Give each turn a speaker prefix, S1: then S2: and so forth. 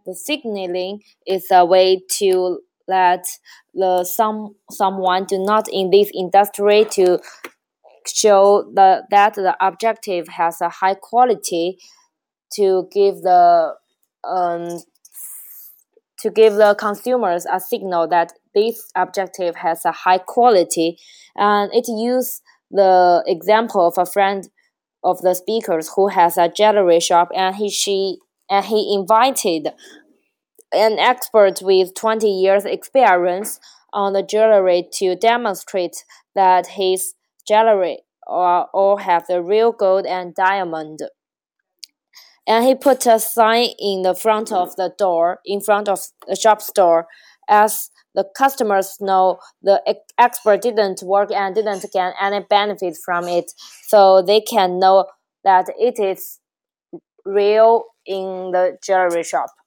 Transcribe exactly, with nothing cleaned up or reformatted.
S1: the signaling is a way to let the some someone to not in this industry to show the that the objective has a high quality to give the um, to give the consumers a signal that this objective has a high quality, and it used the example of a friend of the speakers who has a jewelry shop, and he she and he invited an expert with twenty years experience on the jewelry to demonstrate that his jewelry all, all have the real gold and diamond. And he put a sign in the front of the door, in front of the shop store, as the customers know the expert didn't work and didn't get any benefit from it, so they can know that it is real in the jewelry shop.